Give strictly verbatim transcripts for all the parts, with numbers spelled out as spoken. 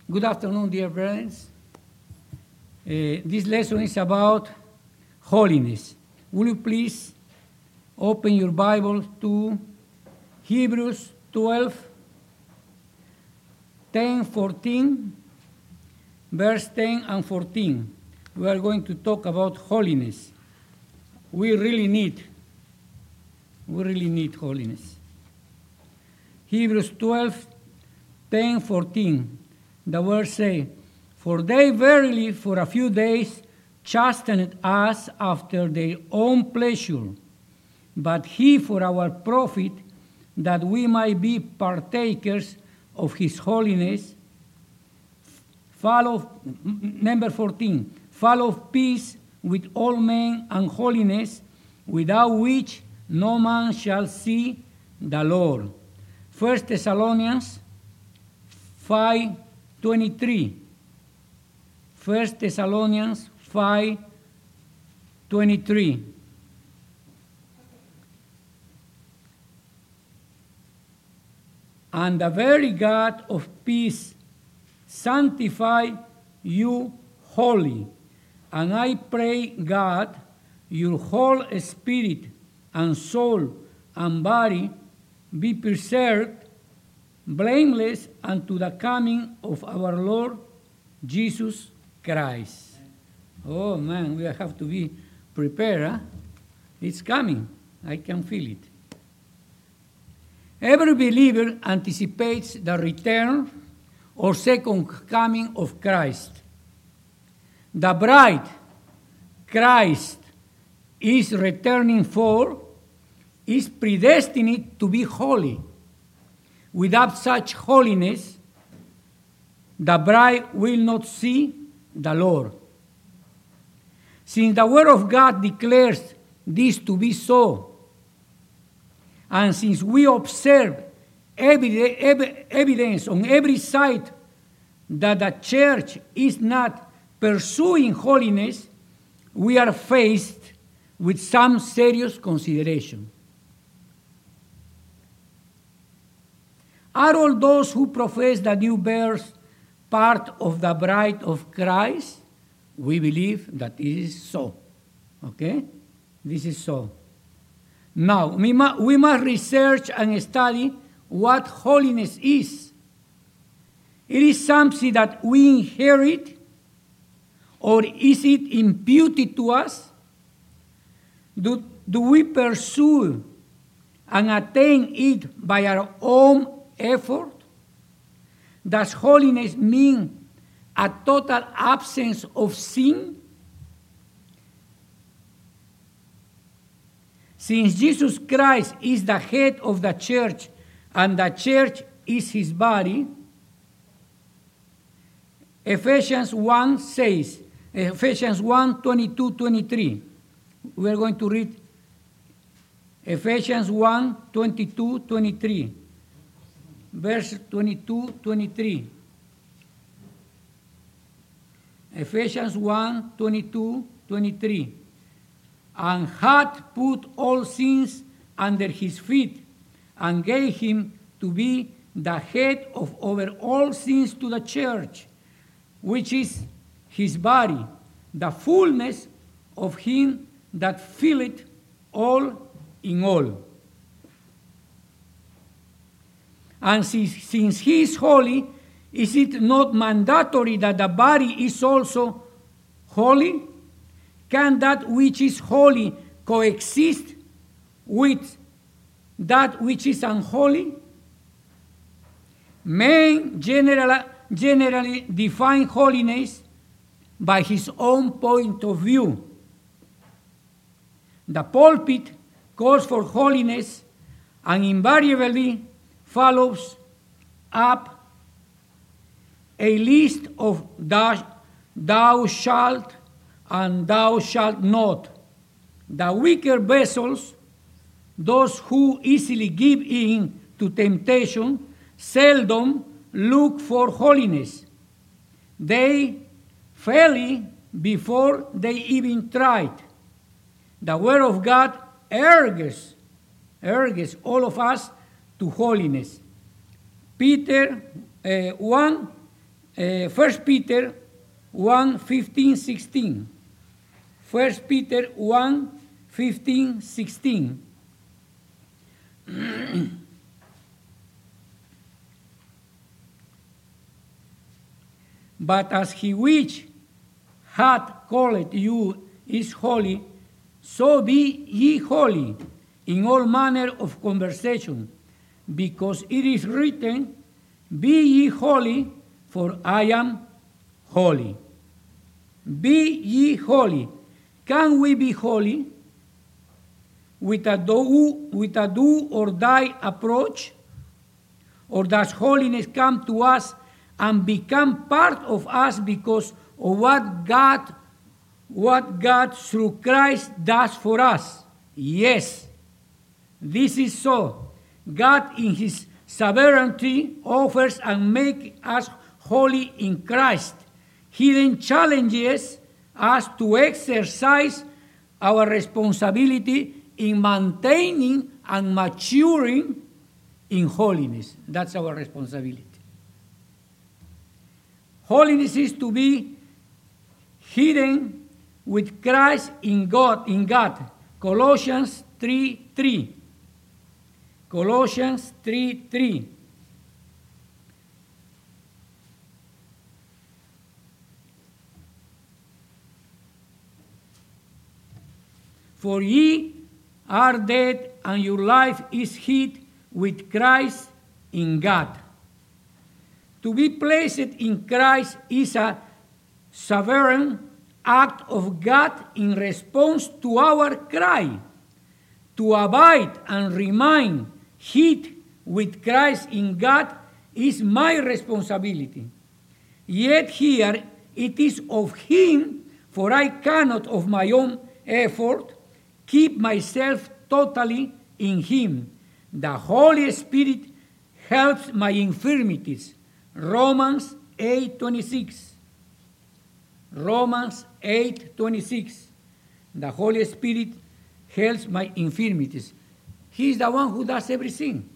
Good afternoon, dear friends. Uh, this lesson is about holiness. Will you please open your Bible to Hebrews twelve, ten, fourteen, verse ten and fourteen. We are going to talk about holiness. We really need, we really need holiness. Hebrews twelve, ten, fourteen. The words say, "For they verily for a few days chastened us after their own pleasure, but he for our profit, that we might be partakers of his holiness." Follow, number fourteen, follow peace with all men and holiness, without which no man shall see the Lord. First Thessalonians five twenty-three. First Thessalonians five twenty-three. "And the very God of peace sanctify you wholly. And I pray God, your whole spirit and soul and body be preserved blameless unto the coming of our Lord Jesus Christ." Oh man, we have to be prepared. Huh? It's coming. I can feel it. Every believer anticipates the return or second coming of Christ. The bride Christ is returning for is predestined to be holy. Without such holiness, the bride will not see the Lord. Since the Word of God declares this to be so, and since we observe evidence on every side that the church is not pursuing holiness, we are faced with some serious consideration. Are all those who profess the new birth part of the bride of Christ? We believe that it is so. Okay? This is so. Now, we, mu- we must research and study what holiness is. It is something that we inherit, or is it imputed to us? Do, do we pursue and attain it by our own effort? Does holiness mean a total absence of sin? Since Jesus Christ is the head of the church and the church is his body, Ephesians one says, Ephesians one, twenty-two, twenty-three. We are going to read Ephesians one, twenty-two, twenty-three. Verse twenty-two, twenty-three. Ephesians one, twenty-two, twenty-three. "And hath put all things under his feet, and gave him to be the head of over all things to the church, which is his body, the fullness of him that filleth all in all." And since he is holy, is it not mandatory that the body is also holy? Can that which is holy coexist with that which is unholy? Men generally, generally define holiness by his own point of view. The pulpit calls for holiness and invariably follows up a list of thou, thou shalt and thou shalt not. The weaker vessels, those who easily give in to temptation, seldom look for holiness. They fail before they even tried. The Word of God urges, urges all of us to holiness. Peter uh, one, uh, First Peter one, fifteen, sixteen. First Peter one, fifteen, sixteen. But as he which hath called you is holy, so be ye holy in all manner of conversation, because it is written, Be ye holy, for I am holy. Be ye holy. Can we be holy with a do, with a do or die approach? Or does holiness come to us and become part of us because of what God, what God through Christ does for us? Yes, this is so. God in his sovereignty offers and makes us holy in Christ. He then challenges us to exercise our responsibility in maintaining and maturing in holiness. That's our responsibility. Holiness is to be hidden with Christ in God, in God. Colossians three three. Colossians three three. For ye are dead, and your life is hid with Christ in God. To be placed in Christ is a sovereign act of God in response to our cry. To abide and remain hid with Christ in God is my responsibility. Yet here it is of him, for I cannot of my own effort keep myself totally in him. The Holy Spirit helps my infirmities. Romans eight twenty-six. Romans eight twenty-six. The Holy Spirit helps my infirmities. He is the one who does everything.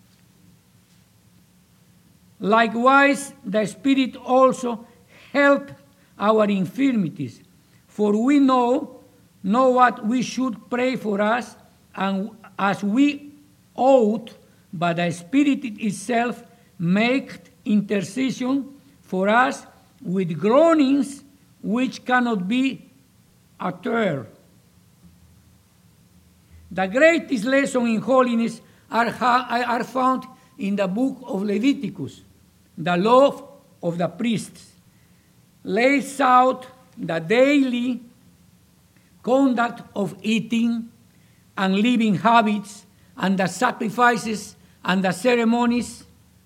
Likewise, the Spirit also helps our infirmities, for we know, know what we should pray for us, and as we ought, but the Spirit itself makes intercession for us with groanings which cannot be uttered. The greatest lesson in holiness are, are found in the book of Leviticus. The law of the priests lays out the daily conduct of eating and living habits and the sacrifices and the ceremonies,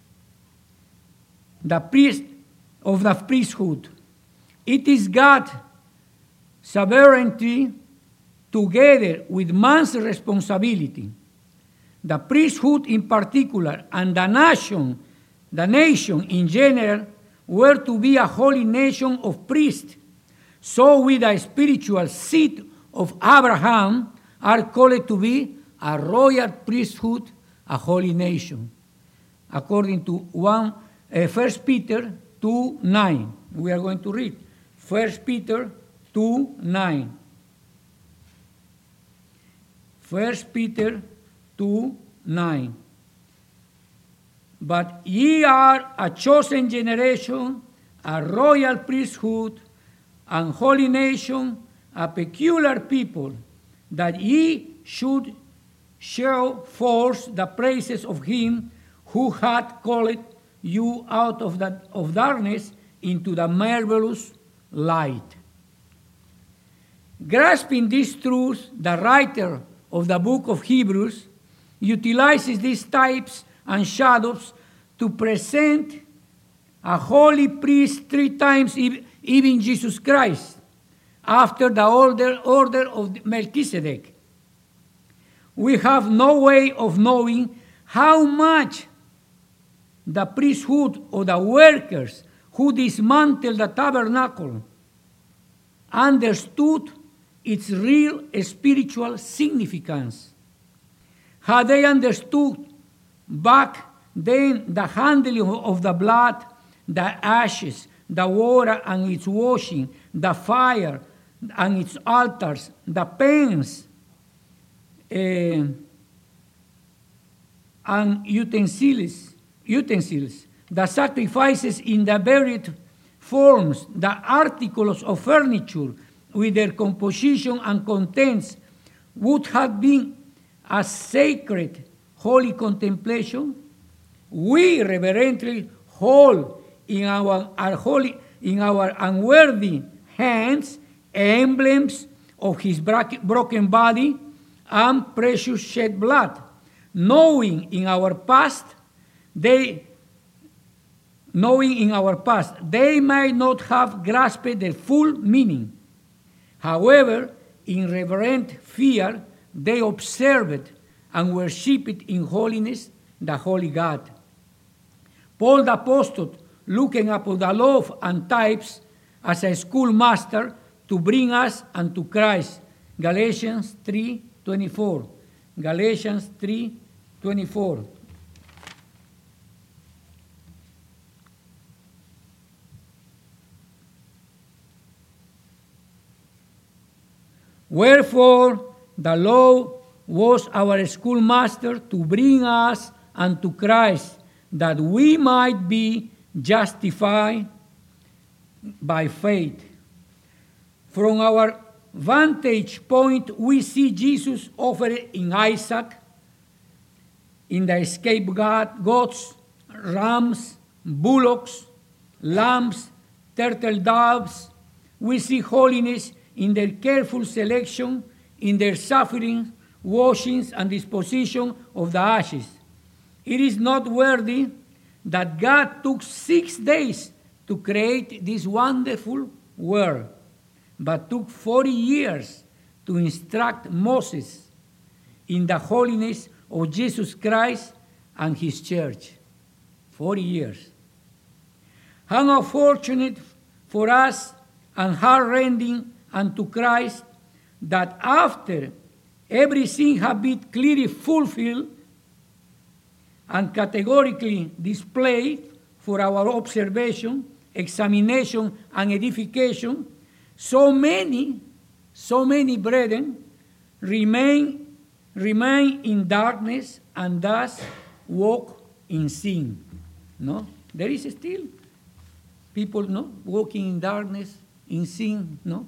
the priest of the priesthood. It is God's sovereignty together with man's responsibility. The priesthood in particular and the nation, the nation in general, were to be a holy nation of priests. So we, the spiritual seed of Abraham, are called to be a royal priesthood, a holy nation. According to one, uh, First Peter two nine. We are going to read First Peter two nine. First Peter two nine. But ye are a chosen generation, a royal priesthood, and holy nation, a peculiar people, that ye should show forth the praises of him who hath called you out of, the, of darkness into the marvelous light. Grasping this truth, the writer of the book of Hebrews utilizes these types and shadows to present a holy priest three times, even Jesus Christ, after the order, order of Melchizedek. We have no way of knowing how much the priesthood or the workers who dismantled the tabernacle understood its real spiritual significance. Had they understood back then the handling of the blood, the ashes, the water and its washing, the fire and its altars, the pans uh, and utensils, utensils, the sacrifices in the varied forms, the articles of furniture with their composition and contents would have been a sacred, holy contemplation. We reverently hold in our, our holy, in our unworthy hands emblems of his broken body and precious shed blood, knowing in our past they knowing in our past they might not have grasped the full meaning. However, in reverent fear, they observed and worshipped in holiness the holy God. Paul the Apostle, looking upon the law and types as a schoolmaster to bring us unto Christ. Galatians three twenty-four. Galatians three twenty-four. Wherefore the law was our schoolmaster to bring us unto Christ, that we might be justified by faith. From our vantage point, we see Jesus offered in Isaac, in the scapegoats, rams, bullocks, lambs, turtle doves. We see holiness in their careful selection, in their suffering, washings, and disposition of the ashes. It is not worthy that God took six days to create this wonderful world, but took forty years to instruct Moses in the holiness of Jesus Christ and his church. Forty years. How unfortunate for us and heart-rending unto Christ that after everything had been clearly fulfilled and categorically displayed for our observation, examination, and edification, so many, so many brethren remain, remain in darkness and thus walk in sin. No? There is still people, no, walking in darkness, in sin, no?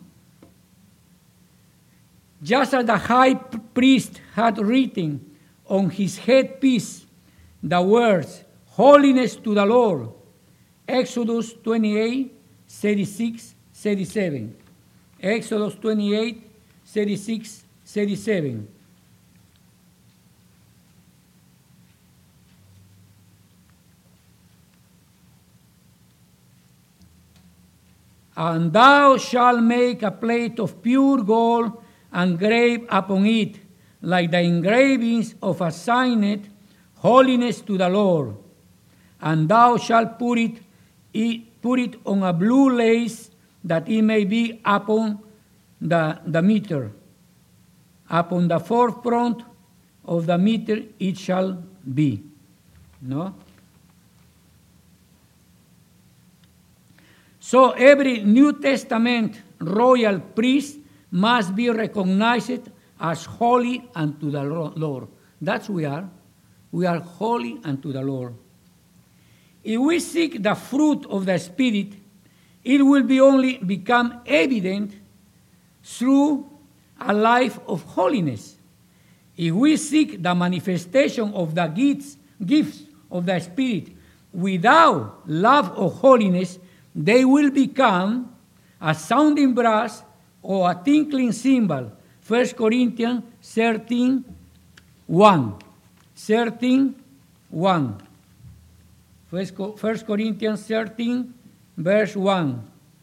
Just as the high priest had written on his headpiece the words, "Holiness to the Lord," Exodus twenty-eight, thirty-six, thirty-seven. Exodus twenty-eight, thirty-six, thirty-seven. And thou shalt make a plate of pure gold and grave upon it, like the engravings of a signet, holiness to the Lord. And thou shalt put it, it, put it on a blue lace, that it may be upon the, the mitre. Upon the forefront of the mitre it shall be. No? So every New Testament royal priest must be recognized as holy unto the Lord. That's we are. We are holy unto the Lord. If we seek the fruit of the Spirit, it will be only become evident through a life of holiness. If we seek the manifestation of the gifts, gifts of the Spirit without love of holiness, they will become a sounding brass or a tinkling cymbal. First Corinthians thirteen, one. thirteen, one. First Corinthians thirteen, verse one.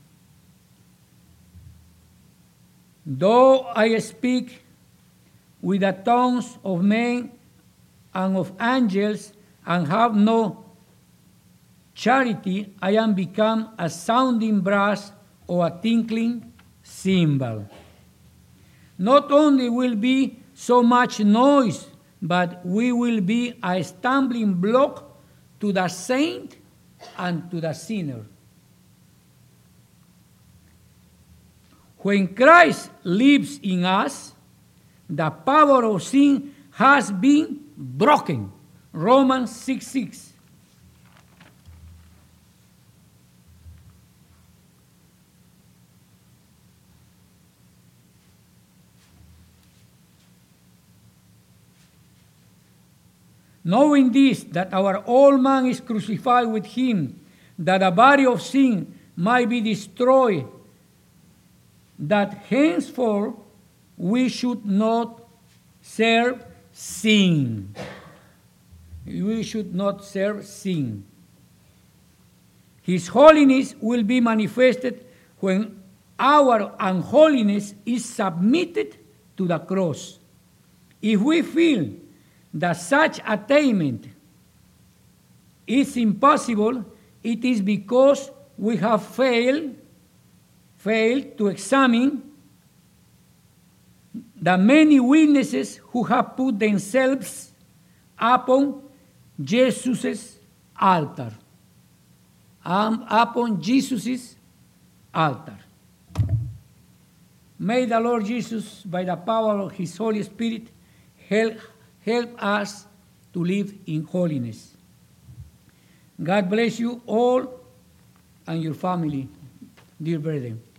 Though I speak with the tongues of men and of angels and have no charity, I am become a sounding brass or a tinkling cymbal. Not only will be so much noise, but we will be a stumbling block to the saint and to the sinner. When Christ lives in us, the power of sin has been broken. Romans six six. Knowing this, that our old man is crucified with him, that the body of sin might be destroyed, that henceforth we should not serve sin. We should not serve sin. His holiness will be manifested when our unholiness is submitted to the cross. If we feel that such attainment is impossible, it is because we have failed, failed to examine the many witnesses who have put themselves upon Jesus' altar. Um, upon Jesus' altar. May the Lord Jesus, by the power of His Holy Spirit, help Help us to live in holiness. God bless you all and your family, dear brethren.